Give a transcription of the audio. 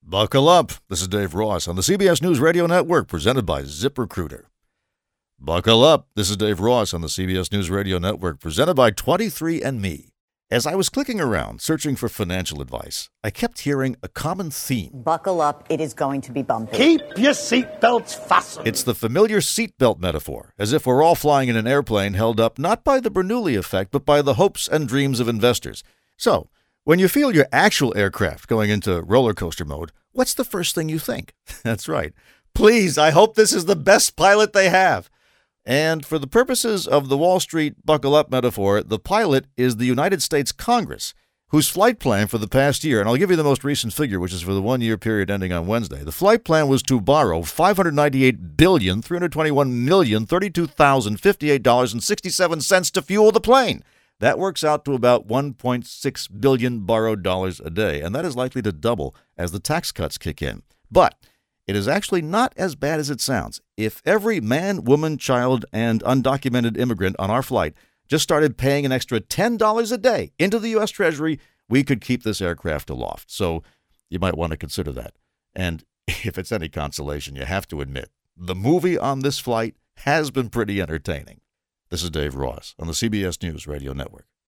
Buckle up. This is Dave Ross on the CBS News Radio Network, presented by ZipRecruiter. Buckle up. This is Dave Ross on the CBS News Radio Network, presented by 23andMe. As I was clicking around, searching for financial advice, I kept hearing a common theme. Buckle up. It is going to be bumpy. Keep your seatbelts fastened. It's the familiar seatbelt metaphor, as if we're all flying in an airplane held up not by the Bernoulli effect, but by the hopes and dreams of investors. So, when you feel your actual aircraft going into roller coaster mode, what's the first thing you think? That's right. Please, I hope this is the best pilot they have. And for the purposes of the Wall Street buckle up metaphor, the pilot is the United States Congress, whose flight plan for the past year, and I'll give you the most recent figure, which is for the 1 year period ending on Wednesday. The flight plan was to borrow $598,321,032,058.67 to fuel the plane. That works out to about $1.6 billion borrowed dollars a day, and that is likely to double as the tax cuts kick in. But it is actually not as bad as it sounds. If every man, woman, child, and undocumented immigrant on our flight just started paying an extra $10 a day into the U.S. Treasury, we could keep this aircraft aloft. So you might want to consider that. And if it's any consolation, you have to admit, the movie on this flight has been pretty entertaining. This is Dave Ross on the CBS News Radio Network.